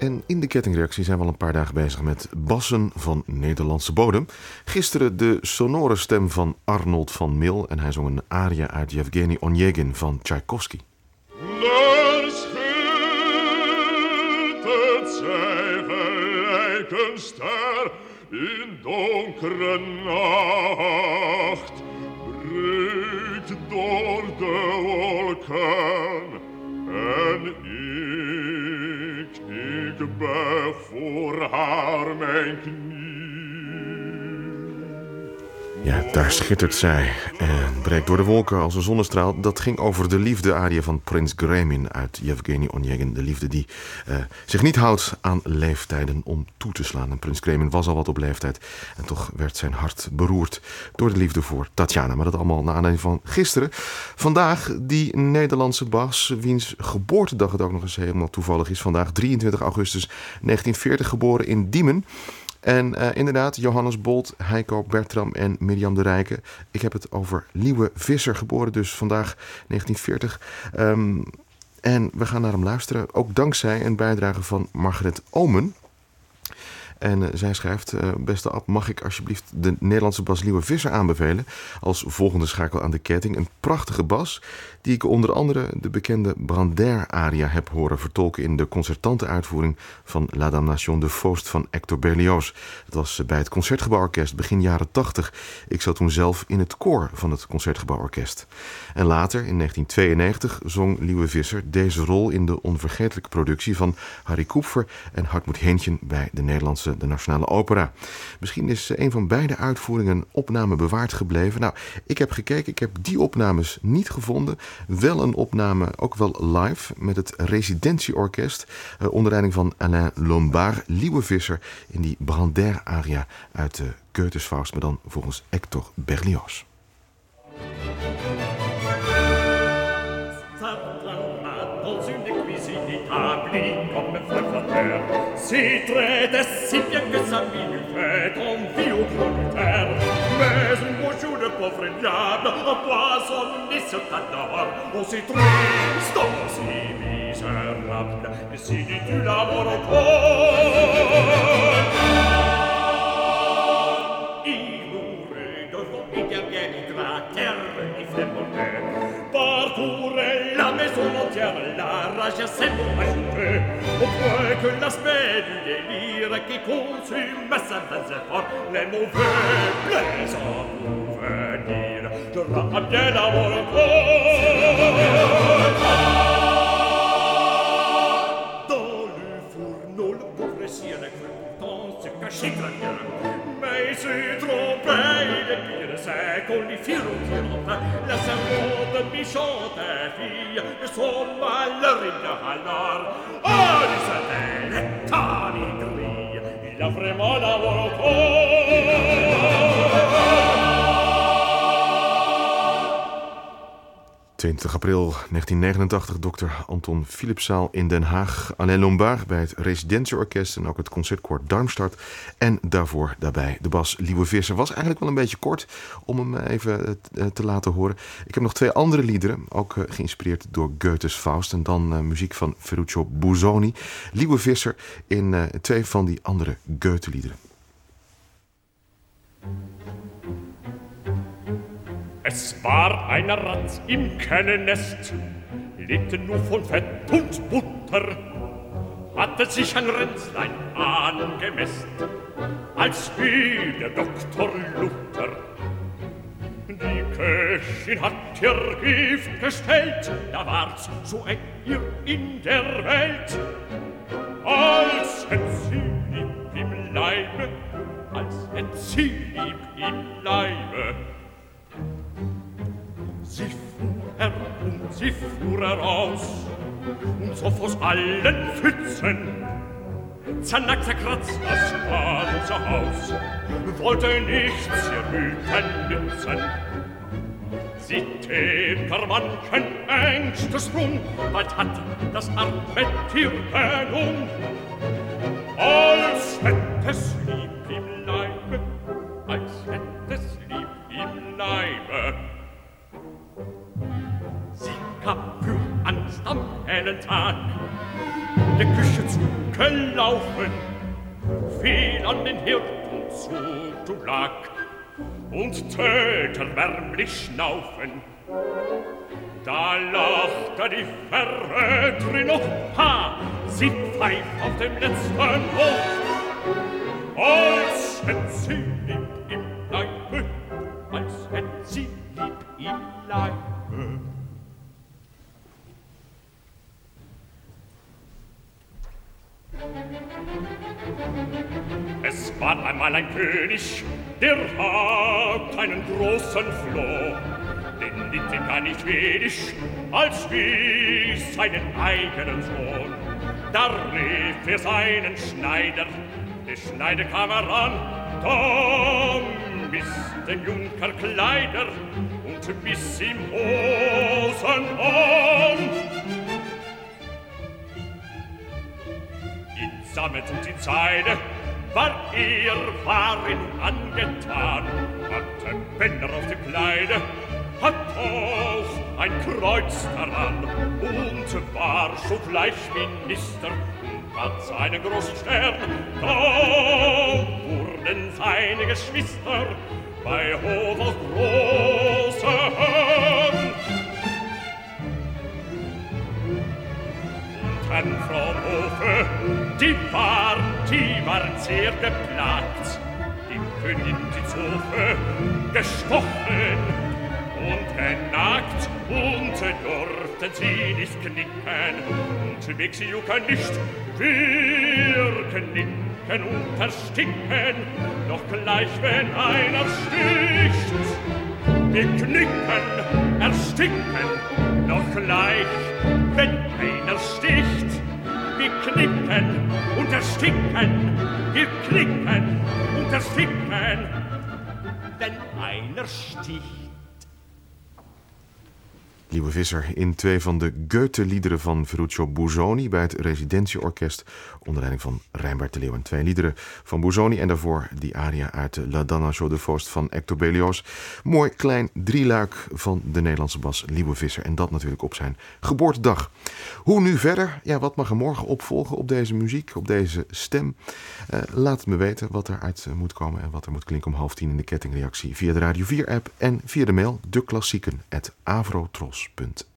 En in de kettingreactie zijn we al een paar dagen bezig met bassen van Nederlandse bodem. Gisteren de sonore stem van Arnold van Mil en hij zong een aria uit Yevgeny Onegin van Tchaikovsky. Daar schittert zij gelijk een ster in donkere nacht, breekt door de wolken en ik buig voor haar mijn knie. Ja, daar schittert zij en breekt door de wolken als een zonnestraal. Dat ging over de liefde-aria van Prins Gremin uit Yevgeny Onegin. De liefde die zich niet houdt aan leeftijden om toe te slaan. En Prins Gremin was al wat op leeftijd. En toch werd zijn hart beroerd door de liefde voor Tatjana. Maar dat allemaal naar aanleiding van gisteren. Vandaag die Nederlandse bas, wiens geboortedag het ook nog eens helemaal toevallig is. Vandaag 23 augustus 1940 geboren in Diemen. En inderdaad, Johannes Bolt, Heiko Bertram en Mirjam de Rijke. Ik heb het over Liewe Visser, geboren dus vandaag 1940. En we gaan naar hem luisteren, ook dankzij een bijdrage van Margret Omen. En zij schrijft, beste Ab, mag ik alsjeblieft de Nederlandse bas Liewe Visser aanbevelen als volgende schakel aan de ketting. Een prachtige bas die ik onder andere de bekende Brander-aria heb horen vertolken in de concertante uitvoering van La Damnation de Faust van Hector Berlioz. Dat was bij het Concertgebouworkest begin jaren 80. Ik zat toen zelf in het koor van het Concertgebouworkest. En later, in 1992, zong Liewe Visser deze rol in de onvergetelijke productie van Harry Kupfer en Hartmut Hähnchen bij de Nationale Opera. Misschien is een van beide uitvoeringen opname bewaard gebleven. Nou, ik heb gekeken, ik heb die opnames niet gevonden. Wel een opname, ook wel live, met het Residentieorkest onder leiding van Alain Lombard, Liewe Visser in die Brander-aria uit de Goethe's Faust, maar dan volgens Hector Berlioz. C'est très si bien que sa mine fait envie au prolétaire. Mais un beau jour de pauvre diable empoisonné se t'adore. On s'est triste, on s'est misérable. Et si tu l'amour encore, il mourut devant et derrière de la terre, il fait monter. Parcourait la maison entière, la rage s'est ajoutée. Au point que l'aspect du délire qui consume sa efforts, les mauvais plaisants pouvaient dire je rends bien l'amour encore. Dans le fourneau, le pauvre sire a cru pourtant se cacher très bien. Mais il s'est trompé, il est pire, c'est qu'on lui fit rôtir enfin la servante méchante fille de son malheur il a alors. Oh, disait-elle, état aigri, il a vraiment l'amour encore. 20 april 1989, Dr. Anton Philipszaal in Den Haag. Alain Lombard bij het Residentieorkest en ook het Concertkoor Darmstadt. En daarvoor daarbij de bas Liewe Visser. Was eigenlijk wel een beetje kort om hem even te laten horen. Ik heb nog 2 andere liederen, ook geïnspireerd door Goethe's Faust. En dan muziek van Ferruccio Busoni. Liewe Visser in 2 van die andere Goethe-liederen. Es war eine Ratz im Kennennest, lebte nur von Fett und Butter, hatte sich ein Ränzlein angemäst, als wie der Doktor Luther. Die Köchin hat ihr Gift gestellt, da war's so eng ihr in der Welt, als hätt sie lieb im Leibe, als hätt sie lieb im Leibe. Sie fuhr heraus und zoff aus allen Pfützen. Zernackt, zerkratzt das ganze Haus, wollte nichts ihr Hüten nützen. Sie tät gar manchen Ängstesprung, bald hat das arme Tier genug. Als hätt es lieb im Leibe, als hätt es lieb im Leibe. Sie gab für Angst am hellen Tag der Küche zu gelaufen, fiel an den Hirten zu lag und täte erbärmlich schnaufen. Da lachte die Verräterin noch, ha, sie pfeift auf dem letzten Hoch, als hätt sie lieb im Leibe, als hätt sie lieb im Leibe. Es war einmal ein König, der hat einen großen Floh, den litt ihm gar nicht wenig, als wie seinen eigenen Sohn. Da rief er seinen Schneider, der Schneider kam heran, da miss dem Junker Kleider und biss ihm Hosen an. In Sammet und in Seide war Warin angetan, hatte Bänder auf dem Kleide, hat auch ein Kreuz daran und war sogleich Minister und hat seinen großen Stern. Da wurden seine Geschwister bei Hof auch große Herren. Und Herren vom Hofe, die waren sehr geplagt, die Königin die Zofe gestochen und genagt, und durften sie nicht knicken, und weg sie jucken nicht, wir knicken und ersticken, doch gleich wenn einer sticht. Wir knicken, ersticken, doch gleich wenn einer sticht. Wir knicken und ersticken, wir knicken und ersticken, wenn einer sticht. Lieve Visser, in 2 van de Goethe-liederen van Ferruccio Busoni bij het Residentieorkest onder leiding van Rijnbert de Leeuw. 2 liederen van Busoni en daarvoor die aria uit de La Danse de Faust van Hector Berlioz. Mooi klein drieluik van de Nederlandse bas Lieve Visser en dat natuurlijk op zijn geboortedag. Hoe nu verder? Ja, wat mag er morgen opvolgen op deze muziek, op deze stem? Laat het me weten wat eruit moet komen en wat er moet klinken om 9:30 in de kettingreactie via de Radio 4-app en via de mail deklassieken@avrotros.nl.